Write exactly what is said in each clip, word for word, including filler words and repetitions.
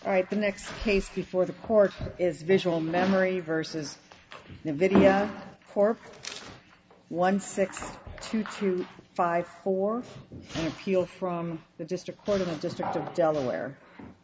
All right, the next case before the court is Visual Memory versus NVIDIA Corp, one six two two five four, an appeal from the District Court in the District of Delaware.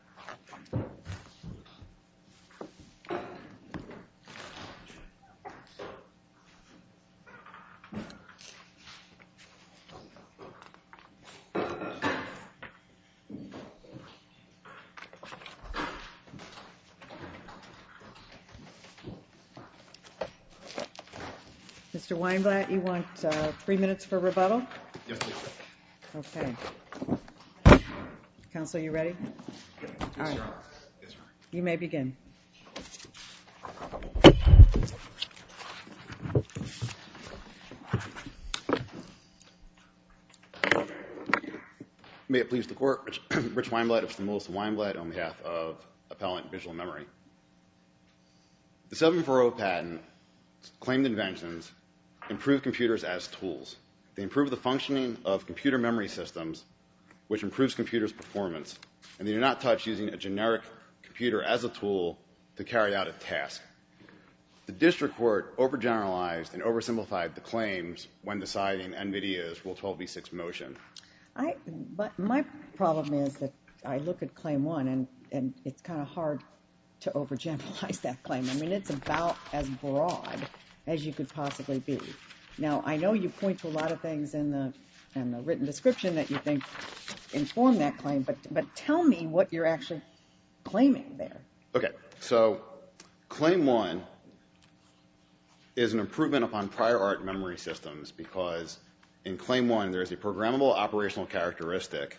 Mister Weinblatt, you want uh, three minutes for rebuttal? Yes, please. Okay. Counsel, you ready? Yes, All right. Your Honor. Yes, Your Honor. You may begin. May it please the Court, Rich, Rich Weinblatt of Melissa Weinblatt on behalf of Appellant Visual Memory. The seven forty patent claimed inventions improve computers as tools. They improve the functioning of computer memory systems, which improves computers' performance, and they do not touch using a generic computer as a tool to carry out a task. The District Court overgeneralized and oversimplified the claims when deciding NVIDIA's Rule twelve b six motion. I, but my problem is that I look at Claim one, and, and it's kind of hard to overgeneralize that claim. I mean, it's about as broad as you could possibly be. Now, I know you point to a lot of things in the in the written description that you think inform that claim, but but tell me what you're actually claiming there. Okay, so Claim one is an improvement upon prior art memory systems because in Claim one there is a programmable operational characteristic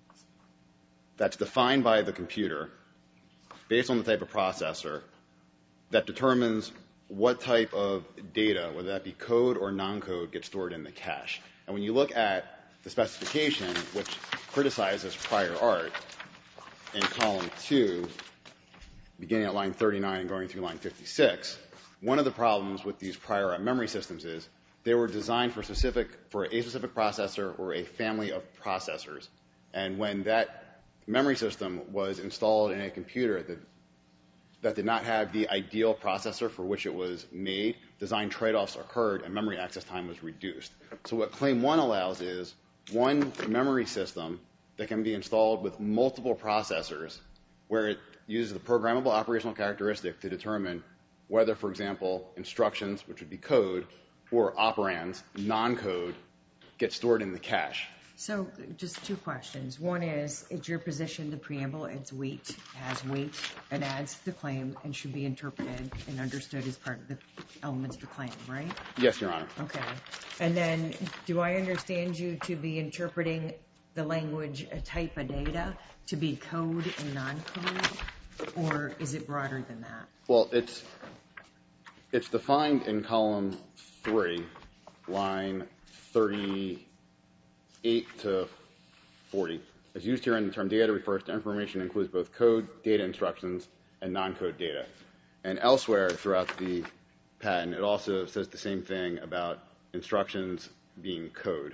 that's defined by the computer based on the type of processor that determines what type of data, whether that be code or non-code, gets stored in the cache. And when you look at the specification, which criticizes prior art, in column two, beginning at line thirty-nine and going through line fifty-six, one of the problems with these prior art memory systems is they were designed for specific for a specific processor or a family of processors. And when that memory system was installed in a computer that that did not have the ideal processor for which it was made, design trade-offs occurred and memory access time was reduced. So what Claim one allows is one memory system that can be installed with multiple processors where it uses the programmable operational characteristic to determine whether, for example, instructions, which would be code, or operands, non-code, get stored in the cache. So just two questions. One is, it's your position the preamble adds weight, has weight, and adds to the claim and should be interpreted and understood as part of the elements of the claim, right? Yes, Your Honor. Okay. And then do I understand you to be interpreting the language a type of data to be code and non-code, or is it broader than that? Well, it's it's defined in column three, line thirty-eight to forty. As used here in the term data refers to information that includes both code, data instructions, and non-code data. And elsewhere throughout the patent, it also says the same thing about instructions being code.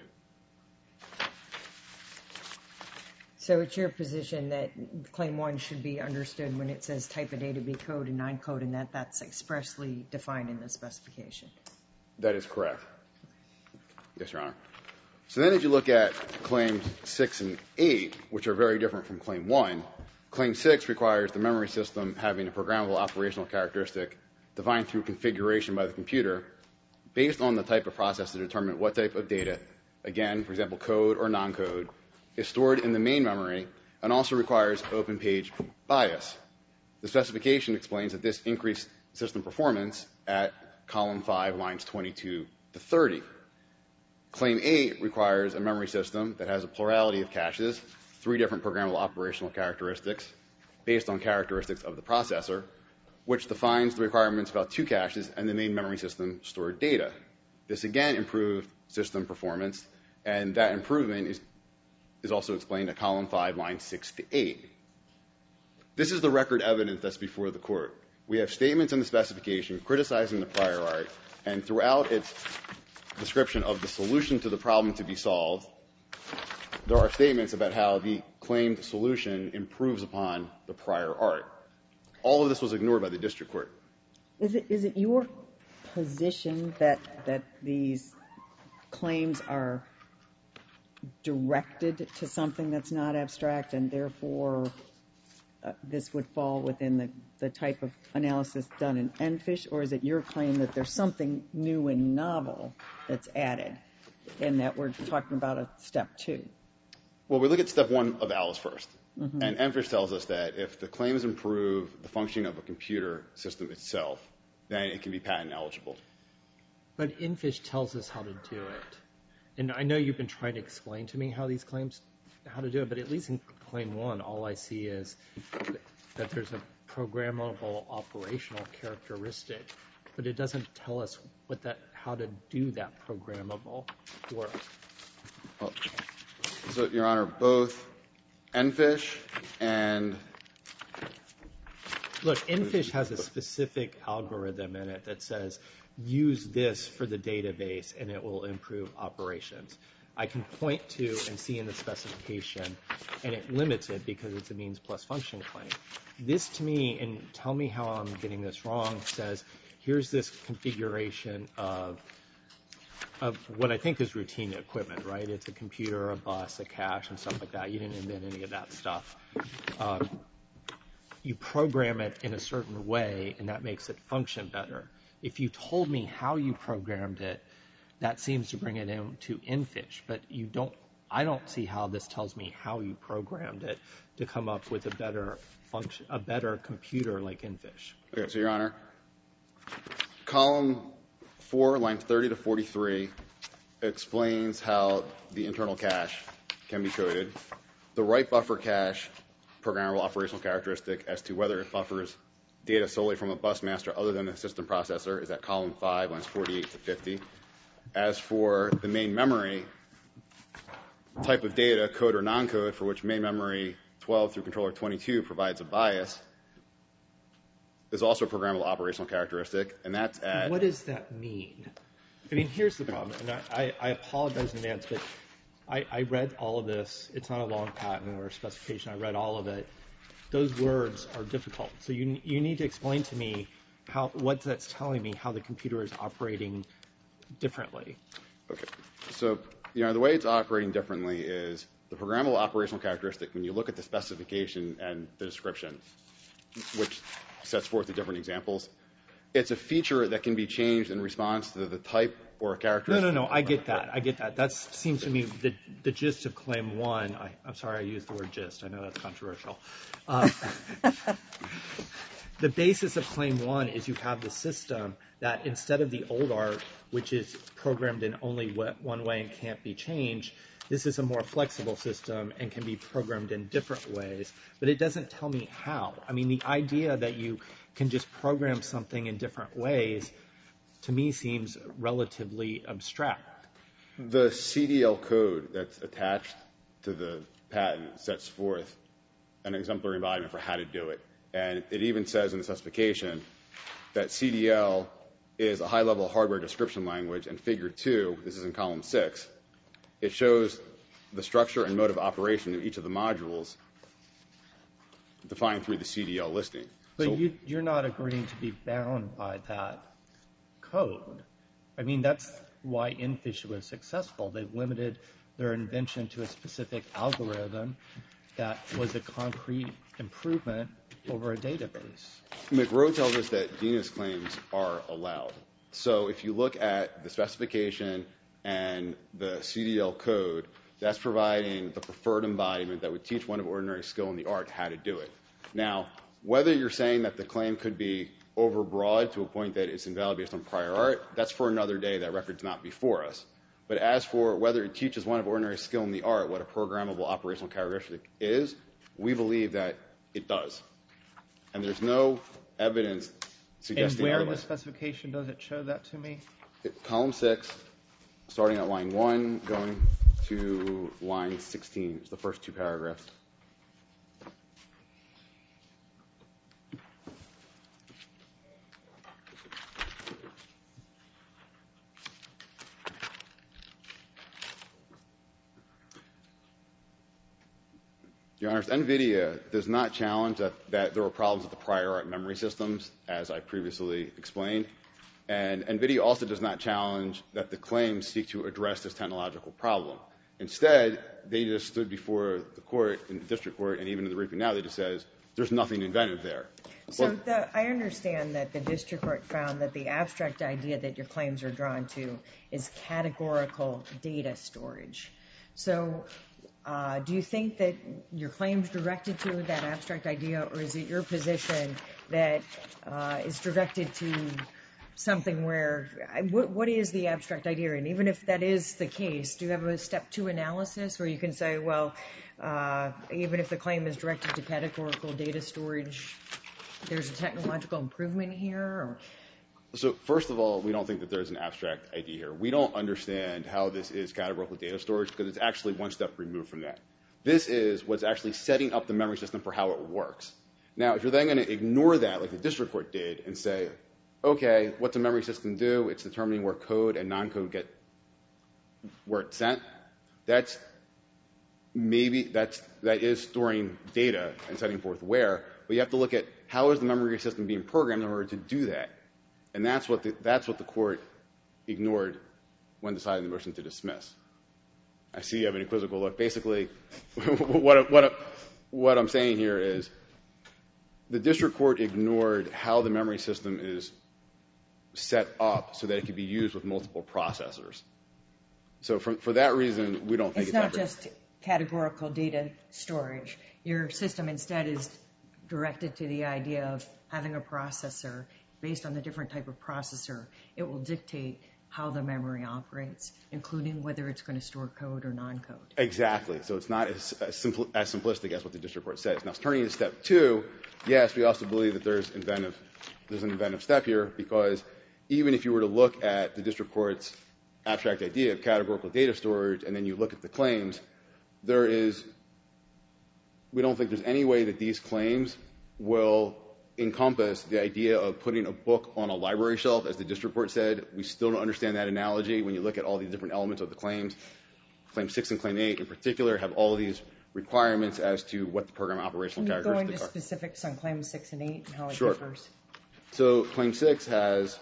So it's your position that Claim one should be understood when it says type of data be code and non-code, and that that's expressly defined in the specification? That is correct. Yes, Your Honor. So then if you look at Claims six and eight, which are very different from Claim one, Claim six requires the memory system having a programmable operational characteristic defined through configuration by the computer based on the type of process to determine what type of data, again, for example, code or non-code, is stored in the main memory and also requires open page bias. The specification explains that this increased system performance at column five, lines twenty-two to thirty. Claim eight requires a memory system that has a plurality of caches, three different programmable operational characteristics based on characteristics of the processor, which defines the requirements about two caches and the main memory system stored data. This again improved system performance, and that improvement is, is also explained at column five, lines six to eight. This is the record evidence that's before the court. We have statements in the specification criticizing the prior art, and throughout its description of the solution to the problem to be solved, there are statements about how the claimed solution improves upon the prior art. All of this was ignored by the district court. Is it is it your position that that these claims are directed to something that's not abstract, and therefore uh, this would fall within the, the type of analysis done in EnFish, or is it your claim that there's something new and novel that's added, and that we're talking about a step two? Well, we look at step one of Alice first. Mm-hmm. And EnFish tells us that if the claims improve the functioning of a computer system itself, then it can be patent eligible. But EnFish tells us how to do it. And I know you've been trying to explain to me how these claims, how to do it, but at least in claim one, all I see is that there's a programmable operational characteristic, but it doesn't tell us what that, how to do that programmable work. Well, so, Your Honor, both EnFish and... Look, EnFish has a specific algorithm in it that says, use this for the database and it will improve operations. I can point to and see in the specification, and it limits it because it's a means plus function claim. This to me, and tell me how I'm getting this wrong, says, here's this configuration of of what I think is routine equipment, right? It's a computer, a bus, a cache, and stuff like that. You didn't invent any of that stuff. Um, you program it in a certain way, and that makes it function better. If you told me how you programmed it, that seems to bring it into EnFish, but you don't. I don't see how this tells me how you programmed it to come up with a better function, a better computer like EnFish. Okay, so Your Honor, column four, lines thirty to forty-three, explains how the internal cache can be coded. The write buffer cache programmable operational characteristic as to whether it buffers data solely from a bus master other than the system processor is at column five, lines forty-eight to fifty. As for the main memory type of data, code or non-code, for which main memory twelve through controller twenty-two provides a bias, is also a programmable operational characteristic, and that's at... What does that mean? I mean, here's the problem, and I, I, I apologize in advance, but I, I read all of this. It's not a long patent or a specification. I read all of it. Those words are difficult. So you you need to explain to me how what that's telling me, how the computer is operating differently. Okay. So, you know, the way it's operating differently is the programmable operational characteristic, when you look at the specification and the description, which sets forth the different examples, it's a feature that can be changed in response to the type or a characteristic. No, no, no, I get that. I get that. That seems to me the, the gist of claim one. I, I'm sorry I used the word gist. I know that's controversial. Uh, the basis of claim one is you have the system that instead of the old art, which is programmed in only one way and can't be changed, this is a more flexible system and can be programmed in different ways, but it doesn't tell me how. I mean, the idea that you can just program something in different ways, to me, seems relatively abstract. The C D L code that's attached to the patent sets forth an exemplary embodiment for how to do it. And it even says in the specification that C D L is a high-level hardware description language, and figure two, this is in column six, it shows the structure and mode of operation of each of the modules defined through the C D L listing. But so, you, you're not agreeing to be bound by that code. I mean, that's why EnFish was successful. They limited their invention to a specific algorithm that was a concrete improvement over a database. McRow tells us that genus claims are allowed. So if you look at the specification and the C D L code, that's providing the preferred embodiment that would teach one of ordinary skill in the art how to do it. Now, whether you're saying that the claim could be overbroad to a point that it's invalid based on prior art, that's for another day. That record's not before us. But as for whether it teaches one of ordinary skill in the art what a programmable operational characteristic is, we believe that it does. And there's no evidence suggesting And where otherwise. in the specification does it show that to me? It, column six, starting at line one, going to line sixteen. It's the first two paragraphs. Your Your Honor, NVIDIA does not challenge that, that there were problems with the prior art memory systems, as I previously explained. And NVIDIA also does not challenge that the claims seek to address this technological problem. Instead, they just stood before the court, in the district court, and even in the briefing now, they just says, there's nothing inventive there. So Well, the, I understand that the district court found that the abstract idea that your claims are drawn to is categorical data storage. So uh, do you think that your claims directed to that abstract idea, or is it your position that uh, is directed to something where, what, what is the abstract idea? And even if that is the case, do you have a step two analysis where you can say, well, uh, even if the claim is directed to categorical data storage, there's a technological improvement here? Or? So first of all, we don't think that there's an abstract idea here. We don't understand how this is categorical data storage because it's actually one step removed from that. This is what's actually setting up the memory system for how it works. Now, if you're then going to ignore that, like the district court did, and say, okay, what's a memory system do? It's determining where code and non-code get, where it's sent. That's maybe, that's, that is storing data and setting forth where, but you have to look at how is the memory system being programmed in order to do that. And that's what the, that's what the court ignored when deciding the motion to dismiss. I see you have an equivocal look. Basically, what, what, what I'm saying here is the district court ignored how the memory system is set up so that it could be used with multiple processors. So for, for that reason, we don't think it's, it's not ever, just categorical data storage. Your system instead is directed to the idea of having a processor. Based on the different type of processor, it will dictate how the memory operates, including whether it's going to store code or non-code. Exactly. So it's not as, as, simpl- as simplistic as what the district court says. Now, turning to step two, yes, we also believe that there's inventive, there's an inventive step here because even if you were to look at the district court's abstract idea of categorical data storage and then you look at the claims, there is, we don't think there's any way that these claims will encompass the idea of putting a book on a library shelf, as the district court said. We still don't understand that analogy when you look at all the different elements of the claims. Claim six and claim eight in particular have all of these requirements as to what the program operational characteristics are. Can you go into are. specifics on claim six and eight and how it Sure. differs? So claim six has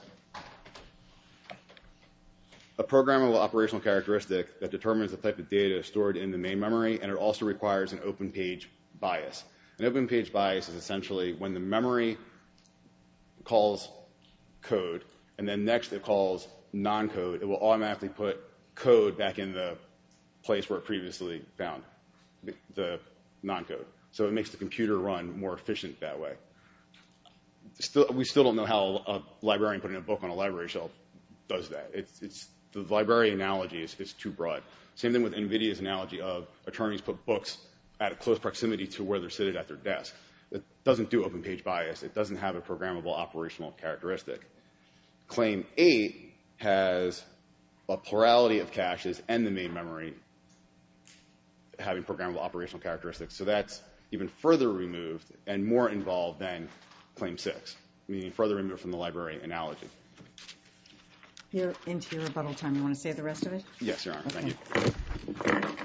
a programmable operational characteristic that determines the type of data stored in the main memory, and it also requires an open page bias. An open page bias is essentially when the memory calls code, and then next it calls non-code, it will automatically put code back in the place where it previously found the non-code. So it makes the computer run more efficient that way. Still, we still don't know how a librarian putting a book on a library shelf does that. It's, it's, the library analogy is, is too broad. Same thing with NVIDIA's analogy of attorneys put books at a close proximity to where they're seated at their desk. It doesn't do open page bias. It doesn't have a programmable operational characteristic. Claim eight has a plurality of caches and the main memory having programmable operational characteristics. So that's even further removed and more involved than claim six, meaning further removed from the library analogy. You're into your rebuttal time. You want to save the rest of it? Yes, Your Honor. Okay. Thank you.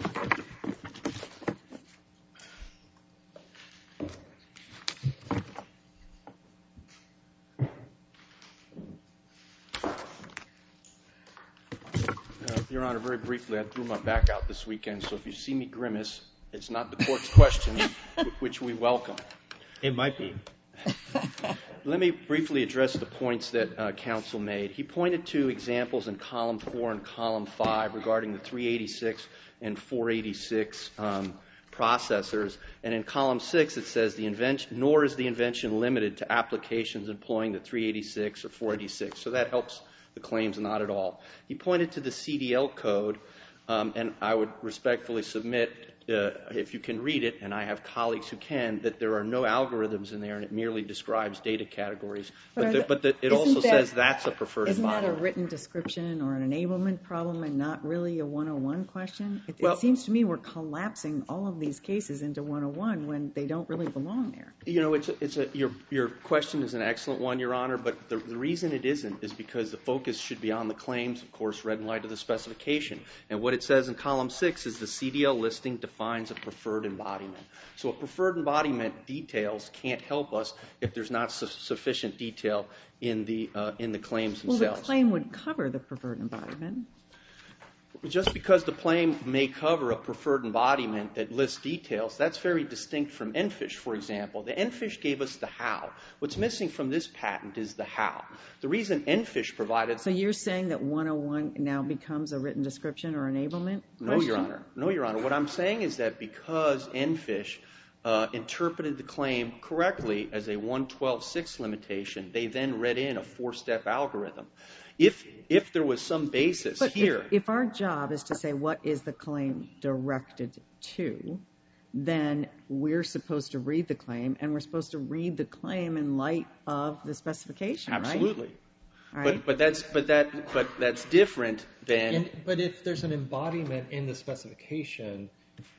Your Honor, very briefly, I threw my back out this weekend, so if you see me grimace, it's not the court's questions, which we welcome. It might be. Let me briefly address the points that uh, counsel made. He pointed to examples in column four and column five regarding the three eighty-six and four eighty-six um, processors. And in column six, it says, the invention, nor is the invention limited to applications employing the three eighty-six or four eighty-six. So that helps the claims not at all. He pointed to the C D L code, um, and I would respectfully submit, uh, if you can read it, and I have colleagues who can, that there are no algorithms in there, and it merely describes data categories. But, But, the, the, but the, it also that, says that's a preferred isn't environment. Isn't that a written description or an enablement problem and not really a one oh one question? It, well, it seems to me we're collapsing all of these cases into one oh one when they don't really belong there. You know, it's a, it's a, your, your question is an excellent one, Your Honor, but the, the reason it isn't is because the focus should be on the claims, of course, read in light of the specification. And what it says in column six is the C D L listing defines defines a preferred embodiment. So a preferred embodiment details can't help us if there's not su- sufficient detail in the uh, in the claims Well, themselves. the claim would cover the preferred embodiment. Just because the claim may cover a preferred embodiment that lists details, that's very distinct from EnFish, for example. The EnFish gave us the how. What's missing from this patent is the how. The reason EnFish provided... So you're saying that one oh one now becomes a written description or enablement question? No, Your Honor. No, Your Honor. What I'm saying is that because EnFish uh, interpreted the claim correctly as a one twelve six limitation, they then read in a four-step algorithm. If if there was some basis but here... If, if our job is to say what is the claim directed to, then we're supposed to read the claim, and we're supposed to read the claim in light of the specification, Absolutely. Right? But but that's but that but that's different than... And, but if there's an embodiment in the specification,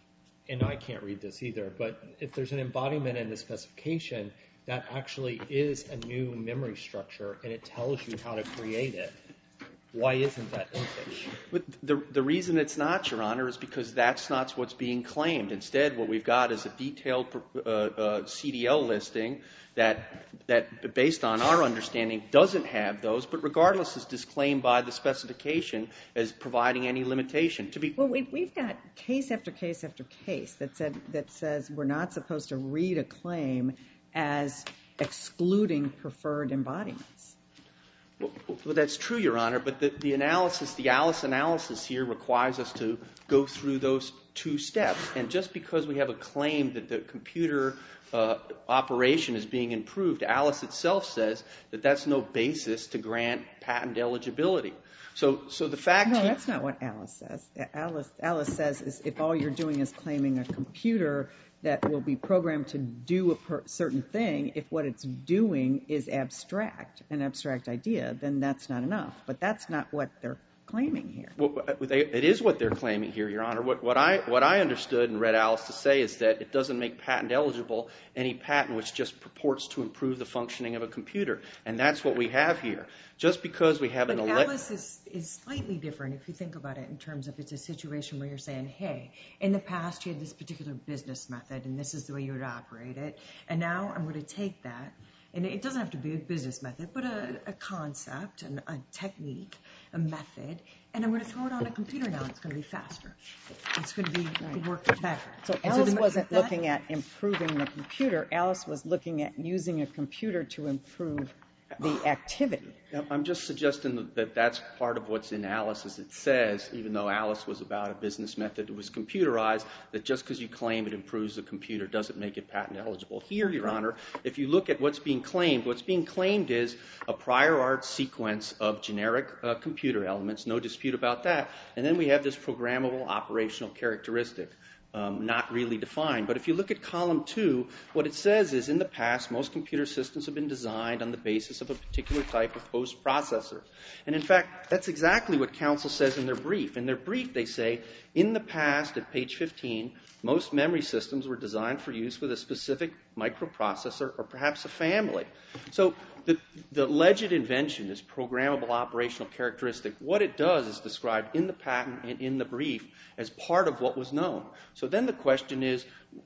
and I can't read this either, but if there's an embodiment in the specification, that actually is a new memory structure, and it tells you how to create it. Why isn't that EnFish? But the, the reason it's not, Your Honor, is because that's not what's being claimed. Instead, what we've got is a detailed uh, uh, C D L listing that, that, based on our understanding, doesn't have those, but regardless is disclaimed by the specification as providing any limitation. To be Well, we, we've got case after case after case that said that says we're not supposed to read a claim as excluding preferred embodiments. Well, well, that's true, Your Honor, but the, the analysis, the Alice analysis here requires us to go through those two steps. And just because we have a claim that the computer uh, operation is being improved, Alice itself says that that's no basis to grant patent eligibility. So, so the fact... No, that's not what Alice says. Alice, Alice says is if all you're doing is claiming a computer that will be programmed to do a per certain thing, if what it's doing is abstract, an abstract idea, then that's not enough. But that's not what they're claiming here. Well, they, it is what they're claiming here, Your Honor. What, what, I, what I understood and read Alice to say is that it doesn't make patent eligible any patent which just purports to improve the functioning of a computer. And that's what we have here. Just because we have but an... But Alice is, is slightly different if you think about it in terms of it's a situation where you're saying, hey, in the past you had this particular business method and this is the way you would operate it. And now I'm going to take that. And it doesn't have to be a business method, but a, a concept, and a technique, a method, and I'm going to throw it on a computer now. It's going to be faster. It's going to be right. work better. So and Alice so the, wasn't that, looking at improving the computer. Alice was looking at using a computer to improve the activity. I'm just suggesting that that's part of what's in Alice, as it says, even though Alice was about a business method that was computerized, that just because you claim it improves the computer doesn't make it patent eligible. Here, Your Honor, if you look at what's being claimed, what's being claimed is a prior art sequence of generic uh, computer elements, no dispute about that, and then we have this programmable operational characteristic. Um, not really defined. But if you look at column two, what it says is in the past, most computer systems have been designed on the basis of a particular type of host processor. And in fact, that's exactly what counsel says in their brief. In their brief, they say, in the past, at page fifteen, most memory systems were designed for use with a specific microprocessor or perhaps a family. So the, the alleged invention, this programmable operational characteristic, what it does is described in the patent and in the brief as part of what was known. So then the question is,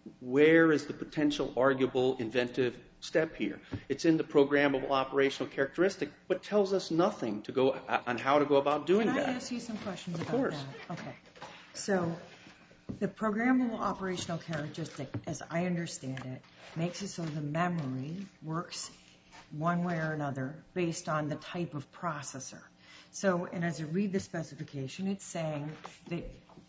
where is the potential arguable inventive step here? It's in the programmable operational characteristic, but tells us nothing to go on how to go about doing Can that. I ask you some questions Of about course. that? Okay. So the programmable operational characteristic, as I understand it, makes it so the memory works one way or another based on the type of processor. So, and as I read the specification, it's saying that,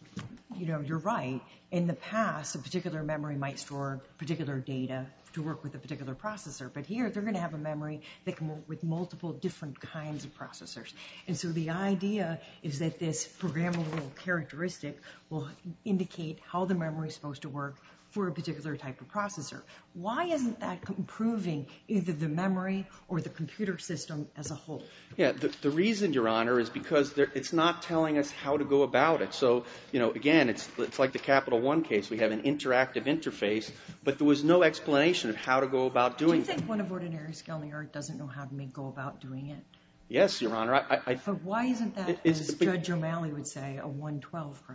you know, you're right. In the past, a particular memory might store particular data to work with a particular processor. But here, they're going to have a memory that can work with multiple different kinds of processors. And so the idea is that this programmable characteristic will indicate how the memory is supposed to work for a particular type of processor. Why isn't that improving either the memory or the computer system as a whole? Yeah, the, the reason, Your Honor, is because there, it's not telling us how to go about it. So, you know, again, it's, it's like the Capital One case. We have an interactive interface, but there was no explanation of how to go about doing it. Do you think one of ordinary skill in the art doesn't know how to make, go about doing it? Yes, Your Honor. I, I, But why isn't that, It's- as Judge O'Malley would say, a one twelve problem?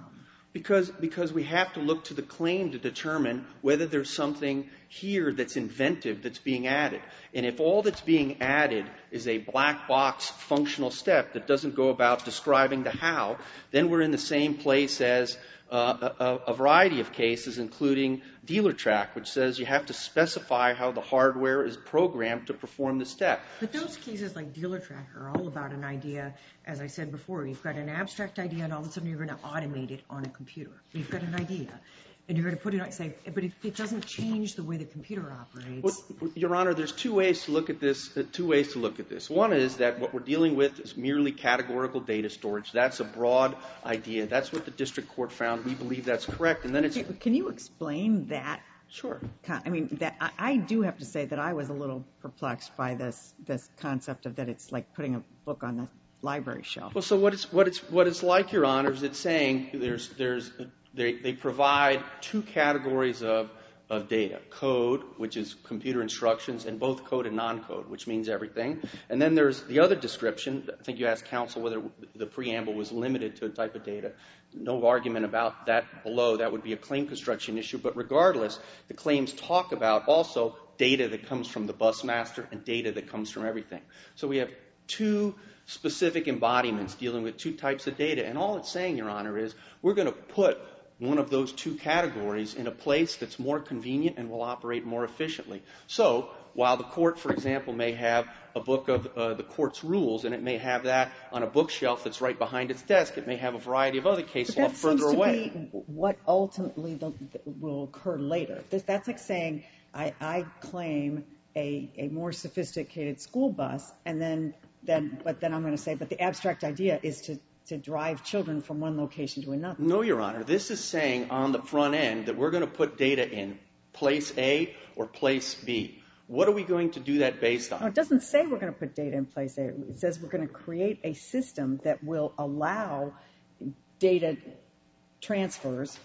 Because, because we have to look to the claim to determine whether there's something here that's inventive that's being added. And if all that's being added is a black box functional step that doesn't go about describing the how, then we're in the same place as uh, a, a variety of cases, including DealerTrack, which says you have to specify how the hardware is programmed to perform the step. But those cases like DealerTrack are all about an idea, as I said before. You've got an abstract idea, and all of a sudden you're going to automate it on a computer. You've got an idea, and you're going to put it on, say, but it, it doesn't change the way the computer operates. Well, Your Honor, there's two ways to look at this. Uh, two ways to look at this. One is that what we're dealing with is merely categorical data storage. That's a broad idea. That's what the district court found. We believe that's correct. And then it's Can, can you explain that? sure. Con- I mean, that I, I do have to say that I was a little perplexed by this this concept of that it's like putting a book on the library shelf. Well, so what it's what it's what it's like, Your Honor, is it's saying there's there's they they provide two categories of of data: code, which is computer instructions, and both code and non-code, which means everything. And then there's the other description. I think you asked counsel whether the preamble was limited to a type of data. No argument about that below. That would be a claim construction issue. But regardless, the claims talk about also data that comes from the bus master and data that comes from everything. So we have two specific embodiments dealing with two types of data. And all it's saying, Your Honor, is we're going to put one of those two categories in a place that's more convenient and will operate more efficiently. So while the court, for example, may have a book of uh, the court's rules, and it may have that on a bookshelf that's right behind its desk, it may have a variety of other case law further away. That seems to be what ultimately the, will occur later. This, that's like saying I, I claim a, a more sophisticated school bus, and then, then but then I'm going to say, but the abstract idea is to to drive children from one location to another. No, Your Honor. This is saying on the front end that we're going to put data in place A or place B. What are we going to do that based on? No, it doesn't say we're going to put data in place A. It says we're going to create a system that will allow data transfers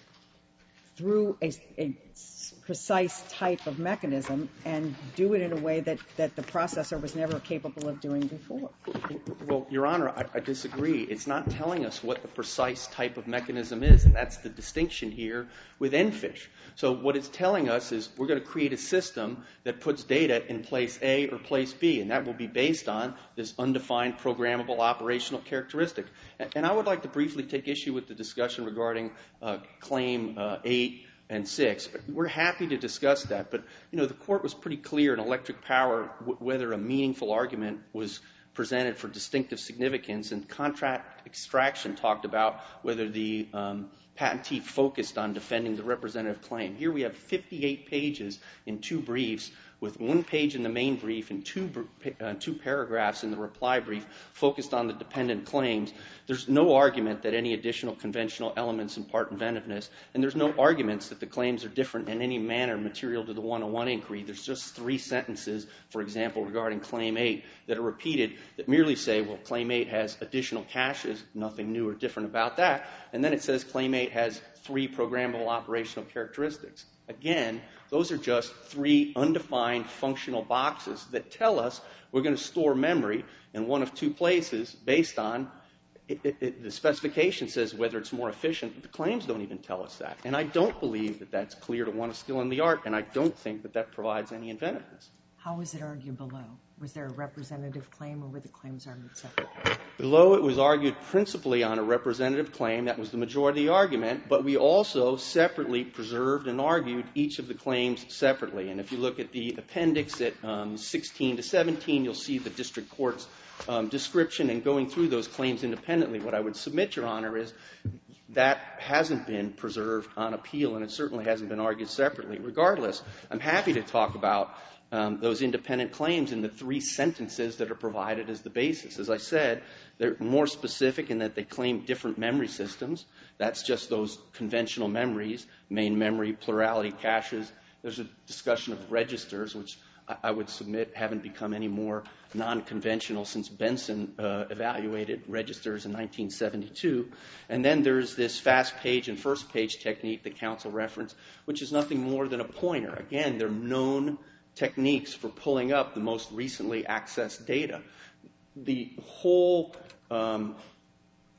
through a, a precise type of mechanism and do it in a way that, that the processor was never capable of doing before. Well, Your Honor, I, I disagree. It's not telling us what the precise type of mechanism is, and that's the distinction here with N fish. So what it's telling us is we're going to create a system that puts data in place A or place B, and that will be based on this undefined programmable operational characteristic. And, and I would like to briefly take issue with the discussion regarding uh, Claim uh, eight and six. We're happy to discuss that, but you know the court was pretty clear in Electric Power w- whether a meaningful argument was presented for distinctive significance, and Contract Extraction talked about whether the um, patentee focused on defending the representative claim. Here we have fifty-eight pages in two briefs, with one page in the main brief and two, uh, two paragraphs in the reply brief focused on the dependent claims. There's no argument that any additional conventional elements impart inventiveness, and there's no arguments that the claims are different in any manner material to the one oh one inquiry. There's just three sentences, for example, regarding Claim eight that are repeated that merely say, well, Claim eight has additional caches, nothing new or different about that, and then it says Claim eight has three programmable operational characteristics. Again, those are just three undefined functional boxes that tell us we're going to store memory in one of two places based on it, it, it, the specification says whether it's more efficient, but the claims don't even tell us that. And I don't believe that that's clear to one of skill in the art, and I don't think that that provides any inventiveness. How was it argued below? Was there a representative claim, or were the claims argued separately? Below, it was argued principally on a representative claim. That was the majority of the argument. But we also separately preserved and argued each of the claims separately. And if you look at the appendix at um, sixteen to seventeen, you'll see the district court's um, description and going through those claims independently. What I would submit, Your Honor, is that hasn't been preserved on appeal, and it certainly hasn't been argued separately. Regardless, I'm happy to talk about Um, those independent claims in the three sentences that are provided as the basis. As I said, they're more specific in that they claim different memory systems. That's just those conventional memories, main memory, plurality caches. There's a discussion of registers, which I, I would submit haven't become any more non-conventional since Benson uh, evaluated registers in nineteen seventy-two. And then there's this fast page and first page technique that counsel referenced, which is nothing more than a pointer. Again, they're known techniques for pulling up the most recently accessed data. The whole um,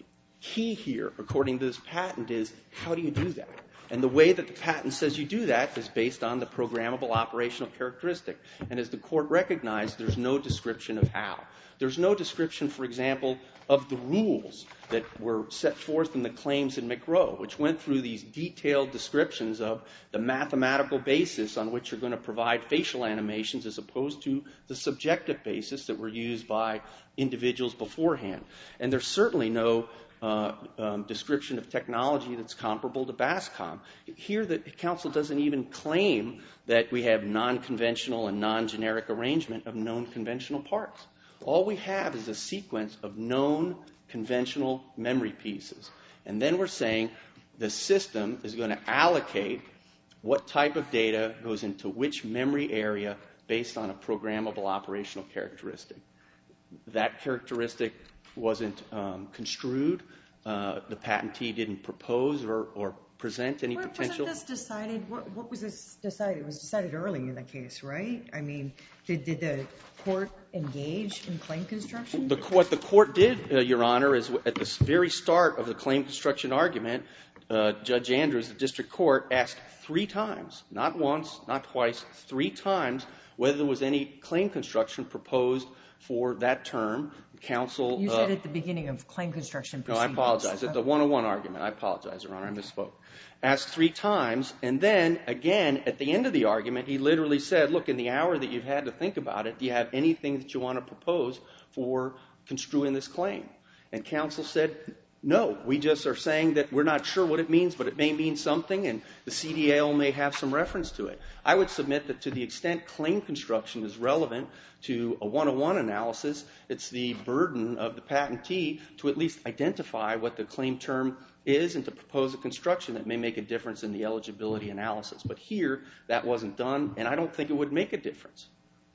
key here, according to this patent, is how do you do that? And the way that the patent says you do that is based on the programmable operational characteristic. And as the court recognized, there's no description of how. There's no description, for example, of the rules that were set forth in the claims in McRow, which went through these detailed descriptions of the mathematical basis on which you're going to provide facial animations as opposed to the subjective basis that were used by individuals beforehand. And there's certainly no Uh, um, description of technology that's comparable to BASCOM. Here, the council doesn't even claim that we have non-conventional and non-generic arrangement of known conventional parts. All we have is a sequence of known conventional memory pieces. And then we're saying the system is going to allocate what type of data goes into which memory area based on a programmable operational characteristic. That characteristic wasn't um, construed. Uh, the patentee didn't propose or, or present any Where potential. Wasn't this decided? What, what was this decided? It was decided early in the case, right? I mean, did, did the court engage in claim construction? The, what the court did, uh, Your Honor, is at the very start of the claim construction argument, uh, Judge Andrews, the district court, asked three times, not once, not twice, three times, whether there was any claim construction proposed for that term. Counsel. You said uh, at the beginning of claim construction No, proceedings. I apologize. At the one oh one argument, I apologize, Your Honor, I misspoke. Asked three times, and then, again, at the end of the argument, he literally said, look, in the hour that you've had to think about it, do you have anything that you want to propose for construing this claim? And counsel said, no, we just are saying that we're not sure what it means, but it may mean something, and the C D A L may have some reference to it. I would submit that to the extent claim construction is relevant to a one oh one analysis, it's the burden of the patentee to at least identify what the claim term is and to propose a construction that may make a difference in the eligibility analysis. But here, that wasn't done, and I don't think it would make a difference.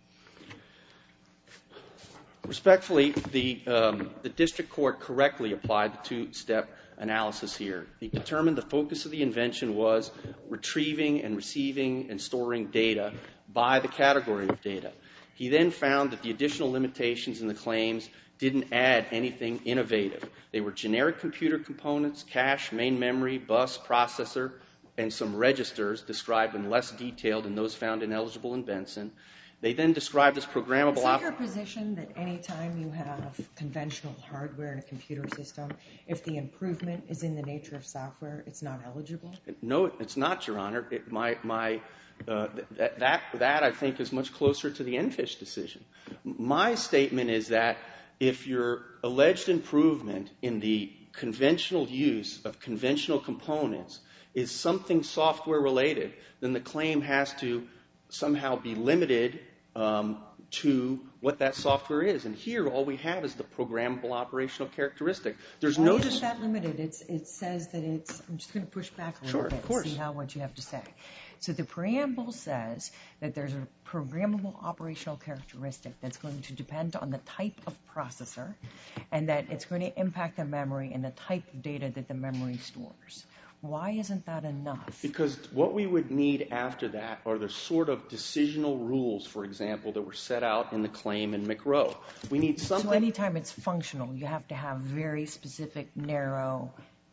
Respectfully, the, um, the district court correctly applied the two-step analysis here. He determined the focus of the invention was retrieving and receiving and storing data by the category of data. He then found that the additional limitations in the claims didn't add anything innovative. They were generic computer components, cache, main memory, bus, processor, and some registers described in less detail than those found in eligible in Benson. They then described this programmable... Is it your position that any time you have conventional hardware in a computer system, if the improvement is in the nature of software, it's not eligible? No, it's not, Your Honor. It, my, my, uh, that, that, that, I think, is much closer to the EnFish decision. My statement is that if your alleged improvement in the conventional use of conventional components is something software-related, then the claim has to somehow be limited um, to what that software is. And here, all we have is the programmable operational characteristic. There's Why no... isn't that limited? It's, it says that it's... I'm just going to push back a little Sure, bit of course. and see how what you have to say. So the preamble says that there's a programmable operational characteristic that's going to depend on the type of processor and that it's going to impact the memory and the type of data that the memory stores. Why isn't that enough? Because what we would need after that are the sort of decisional rules, for example, that were set out in the claim in McRow. We need something... So anytime it's functional, you have to have very specific, narrow...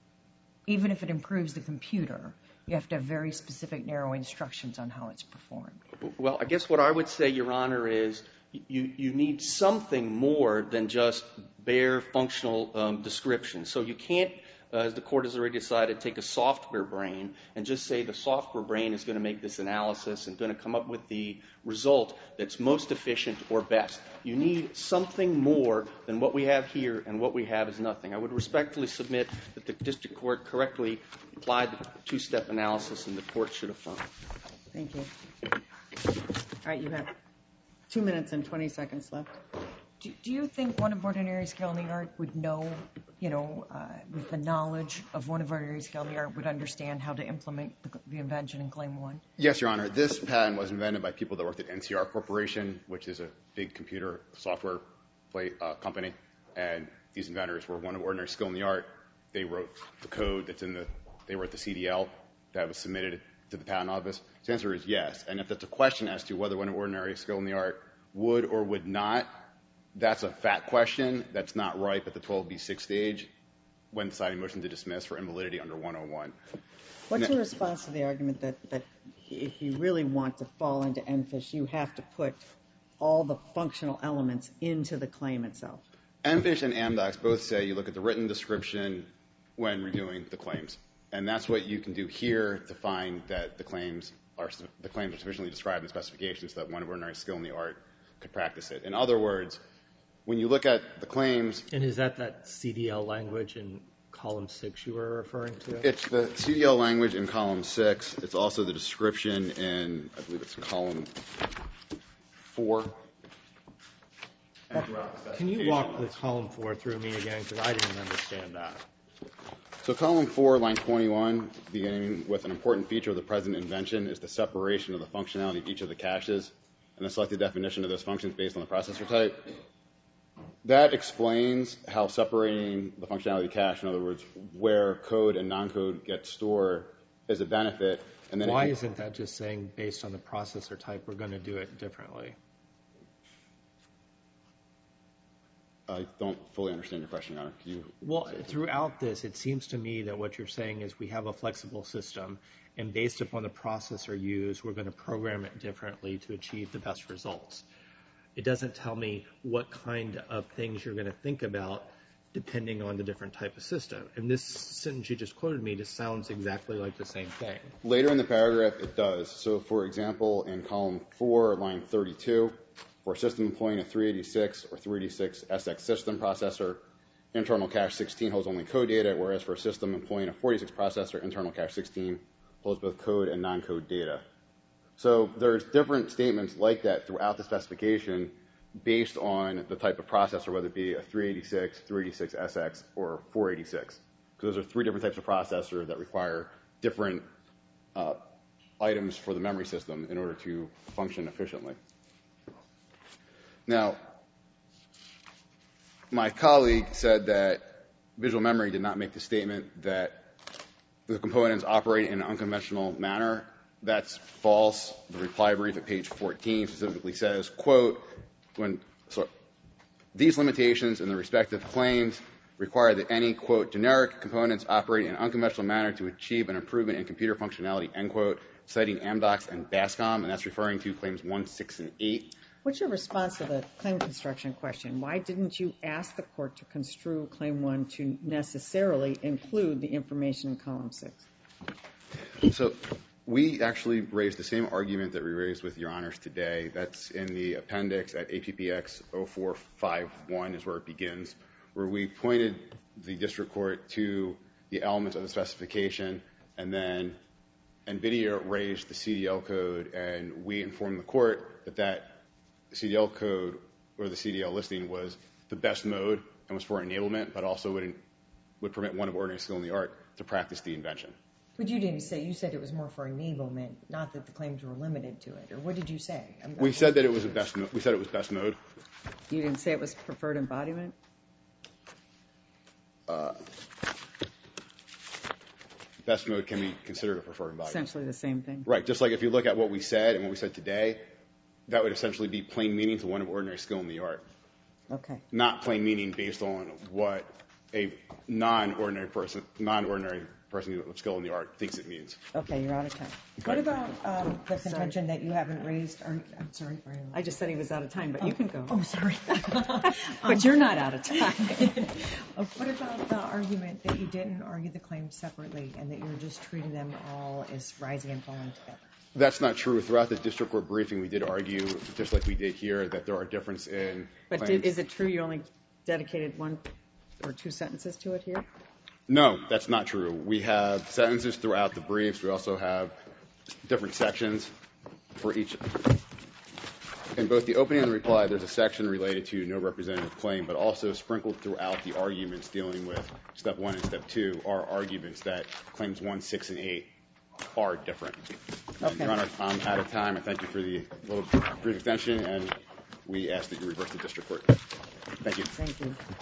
Even if it improves the computer, you have to have very specific, narrow instructions on how it's performed. Well, I guess what I would say, Your Honor, is you, you need something more than just bare functional um, description. So you can't... Uh, as the court has already decided, take a software brain and just say the software brain is going to make this analysis and going to come up with the result that's most efficient or best. You need something more than what we have here, and what we have is nothing. I would respectfully submit that the district court correctly applied the two-step analysis and the court should affirm. Thank you. All right, you have two minutes and twenty seconds left. Do, do you think one of ordinary skill in the art would know, you know, uh, with the knowledge of one of ordinary skill in the art would understand how to implement the, the invention in Claim one? Yes, Your Honor. This patent was invented by people that worked at N C R Corporation, which is a big computer software play, uh, company. And these inventors were one of ordinary skill in the art. They wrote the code that's in the, they wrote the C D L that was submitted to the patent office. The answer is yes. And if that's a question as to whether one of ordinary skill in the art would or would not, that's a fact question that's not ripe at the twelve B six stage. when deciding motion to dismiss for invalidity under one oh one. What's Now, your response to the argument that, that if you really want to fall into EnFish, you have to put all the functional elements into the claim itself? EnFish and Amdocs both say you look at the written description when reviewing the claims. And that's what you can do here to find that the claims are the claims are sufficiently described in the specifications so that one of ordinary skill in the art could practice it. In other words, when you look at the claims... And is that that C D L language in column six you were referring to? It's the C D L language in column six. It's also the description in, I believe it's column four. Can you walk the column four through me again? Because I didn't understand that. So column four, line twenty-one, beginning with an important feature of the present invention is the separation of the functionality of each of the caches and the selected definition of those functions based on the processor type. That explains how separating the functionality of the cache, in other words, where code and non-code get stored, is a benefit. And then why isn't that just saying based on the processor type we're going to do it differently? I don't fully understand your question, Your Honor. Can you... Well, throughout this, it seems to me that what you're saying is we have a flexible system, and based upon the processor used, we're going to program it differently to achieve the best results. It doesn't tell me what kind of things you're going to think about depending on the different type of system. And this sentence you just quoted me just sounds exactly like the same thing. Later in the paragraph, it does. So, for example, in column four, line thirty-two, for a system employing a three eighty-six or three eighty-six S X system processor, internal cache sixteen holds only code data, whereas for a system employing a four eighty-six processor, internal cache sixteen holds both code and non-code data. So there's different statements like that throughout the specification based on the type of processor, whether it be a three eighty-six, three eighty-six S X, or four eighty-six. Because those are three different types of processor that require different uh, items for the memory system in order to function efficiently. Now, my colleague said that visual memory did not make the statement that the components operate in an unconventional manner. That's false. The reply brief at page fourteen specifically says, quote, when so, these limitations in the respective claims require that any, quote, generic components operate in an unconventional manner to achieve an improvement in computer functionality, end quote, citing Amdocs and Bascom, and that's referring to claims one, six, and eight. What's your response to the claim construction question? Why didn't you ask the court to construe claim one to necessarily include the information in column six? So we actually raised the same argument that we raised with Your Honors today. That's in the appendix at A P P X oh four five one is where it begins, where we pointed the district court to the elements of the specification, and then NVIDIA raised the C D L code, and we informed the court that that C D L code or the C D L listing was the best mode and was for enablement, but also would would permit one of ordinary skill in the art to practice the invention. But you didn't say, you said it was more for enablement, not that the claims were limited to it. Or what did you say? I'm We said that it was a best. We said it was best mode. You didn't say it was preferred embodiment? Uh, best mode can be considered a preferred embodiment. Essentially the same thing. Right. Just like if you look at what we said and what we said today, that would essentially be plain meaning to one of ordinary skill in the art. Okay. Not plain meaning based on what a non-ordinary person, non-ordinary person of skill in the art thinks it means. Okay, you're out of time. What about um, the contention that you haven't raised? Or, I'm sorry, Brian. I just said he was out of time, but you can go. Oh, sorry. But you're not out of time. What about the argument that you didn't argue the claims separately and that you're just treating them all as rising and falling together? That's not true. Throughout the district court briefing, we did argue, just like we did here, that there are differences in But claims. did, is it true you only dedicated one or two sentences to it here? No, that's not true. We have sentences throughout the briefs. We also have different sections for each. In both the opening and the reply, there's a section related to no representative claim, but also sprinkled throughout the arguments dealing with step one and step two are arguments that claims one, six, and eight are different. Okay. Your Honor, I'm out of time. I thank you for the little brief extension, and we ask that you reverse the district court. Thank you. Thank you.